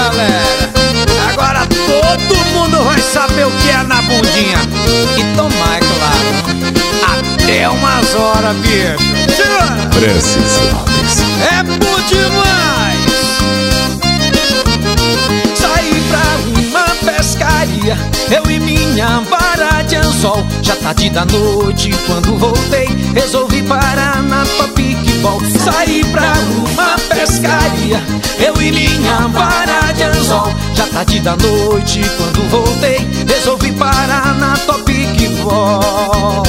galera, agora todo mundo vai saber o que é na bundinha. E tomar, é claro, até umas horas, bicho. Francis Lopes. É bom demais. Saí pra uma pescaria, eu e minha vara de anzol. Já tarde da noite, quando voltei, resolvi parar na Topicball. Saí pra uma pescaria, eu e minha vara de anzol. Já tarde da noite, quando voltei, resolvi parar na Topicball.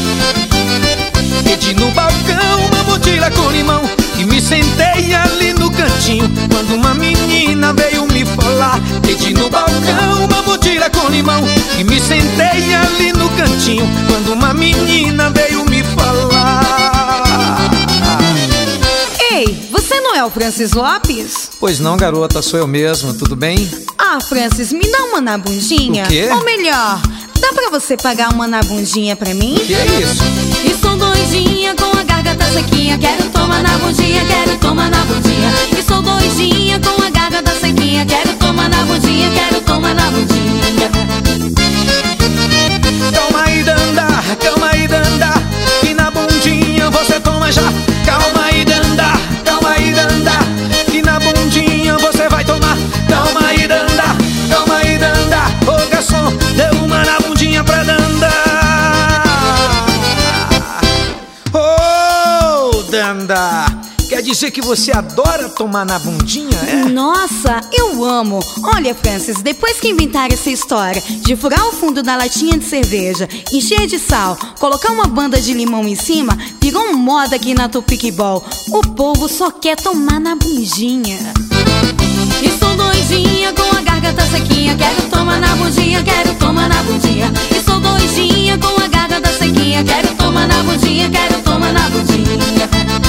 Pedi no balcão uma mochila com limão e me sentei ali no cantinho, quando uma menina veio me falar. Pedi no balcão uma mochila com limão e me sentei ali no cantinho, quando uma menina veio me falar. Ei, você não é o Francis Lopes? Pois não, garota, sou eu mesmo, tudo bem? Ah, Francis, me dá uma na bundinha. O quê? Ou melhor, dá pra você pagar uma na bundinha pra mim? O que é isso? E sou doidinha com a garganta sequinha, quero tomar na bundinha, quero tomar na bundinha. E sou doidinha com a garganta sequinha, quero tomar na bundinha, quero tomar na bundinha. Calma aí, Dandá, calma aí, Dandá, que na bundinha você toma já. Calma aí, Dandá, calma aí, Dandá, que na bundinha você vai tomar. Calma aí, Dandá, calma aí, Dandá. Ô garçom, deu uma na bundinha pra Dandá. Ô, Dandá, quer dizer que você adora tomar na bundinha, é? Nossa, eu amo. Olha, Francis, depois que inventaram essa história de furar o fundo da latinha de cerveja, encher de sal, colocar uma banda de limão em cima, virou moda aqui na Topicball. O povo só quer tomar na bundinha. E sou doidinha com a garganta sequinha, quero tomar na bundinha, quero tomar na bundinha. E sou doidinha com a garganta sequinha, quero tomar na bundinha, quero tomar na bundinha.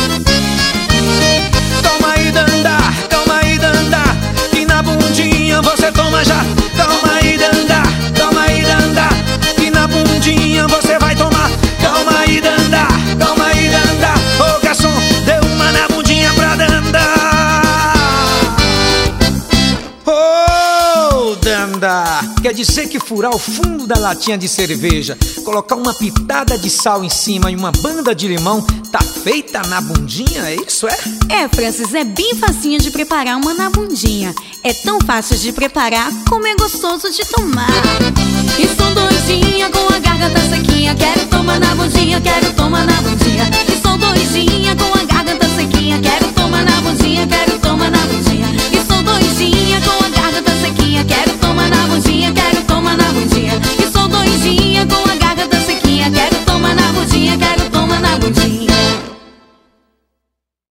Calma aí, Dandá, calma aí, Dandá, que na bundinha você toma já. Calma aí, Dandá, calma aí, Dandá, que na bundinha você vai tomar. Calma aí, Dandá, calma aí, Dandá. Ô garçom, deu uma na bundinha pra Dandá. Ô, Dandá, quer dizer que furar o fundo da latinha de cerveja, colocar uma pitada de sal em cima e uma banda de limão, tá feita na bundinha, é isso, é? É, Francis, é bem facinho de preparar uma na bundinha. É tão fácil de preparar como é gostoso de tomar. E sou doidinha com a garganta sequinha, quero tomar na bundinha, quero tomar na bundinha. E sou doidinha